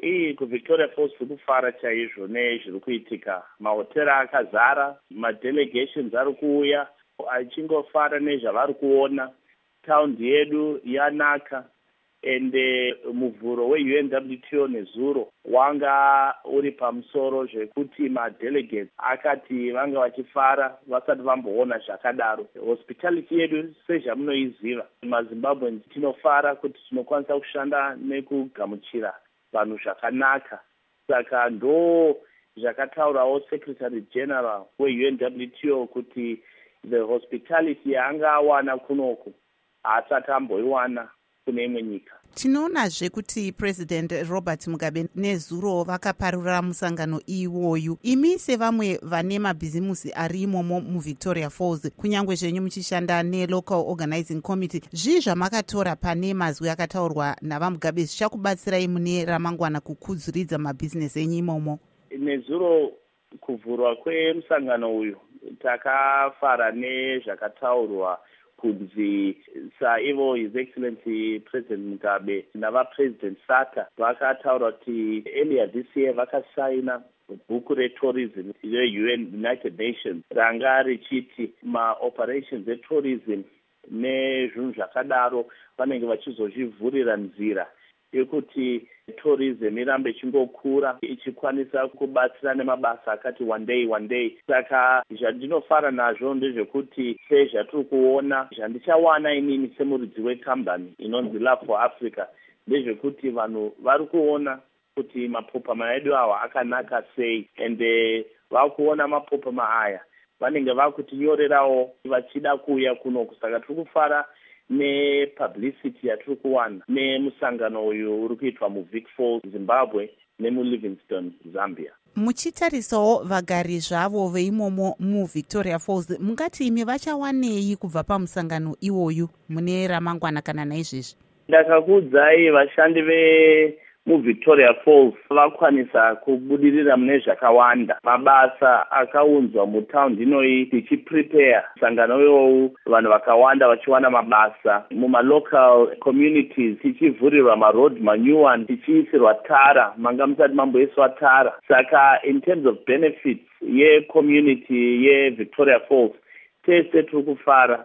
kuVictoria Falls tiri kufara chaizvo nezviri kuitika. Mahotera akazara, madelegations ari kuuya achingofara nezvavari kuona. Taundi yedu yanaka, ende muvhuro weUNWTO nezuro wanga uri pamusoro zvekuti madelegates akati vanga vachifara vasati vamboona zvakadaro. Hospitality yedu sezvamunoiziva, maZimbabweans tinofara kuti tinokwanisa kushanda nekugamuchira vanhu zvakanaka. Saka ndo zvakataurawo Secretary General weUNWTO kuti the hospitality yaanga awana kunoku haasati amboiwana kune imwe nyika. Tinoonazve kuti President Robert Mugabe nezuro vakaparura musangano iwoyu. Imi sevamwe vane mabhizimusi ari imomo muVictoria Falls, kunyange zvenyu muchishanda neLocal Organizing Committee, zvii zvamakatora pane mazwi akataurwa navaMugabe zvichakubatsirai mune ramangwana kukudziridza mabhizinesi enyu imomo? Nezuro kuvhurwa kwemusangano uyu takafara nezvakataurwa kunzi saivo His Excellency President Mugabe navaPresident Sata vakataura kuti earlier this year vakasaina bhuku retourism reUN United Nations ranga richiti maoperations etourism nezvinhu zvakadaro vanenge vachizozvivhurira nzira yekuti tourism irambe ichingokura ichikwanisa kubatsira nemabasa akati one day. Saka zvandinofara nazvo ndezvekuti sezvatiri kuona zvandichawana inini semuridzi wekambani inonzi Love for Africa ndezvekuti vanhu vari kuona kuti mapopama edu awa akanaka sei, ende vakuona mapopama aya vanenge vakutinyorerawo vachida kuuya kunoku. Saka tiri kufara nepublicity yatiri kuwana nemusangano uyu uri kuitwa muVic Falls, Zimbabwe nemuLivingstone, Zambia. Muchitarisawo vagari zvavo veimomo muVictoria Falls, mungati imi vachawanei kubva pamusangano iwoyu mune ramangwana kana naizvezvi? Ndakakuudzai vashandi muVictoria Falls vakwanisa kubudirira mune zvakawanda. Mabasa akaunzwa mutaundi inoyi tichiprepare musangano iwowu, vanhu vakawanda vachiwana mabasa mumalocal communities, tichivhurirwa maroad new one, tichiisirwa tara manga musati mamboiswa tara. Saka in terms of benefits yecommunity yeVictoria Falls tese tiri kufara.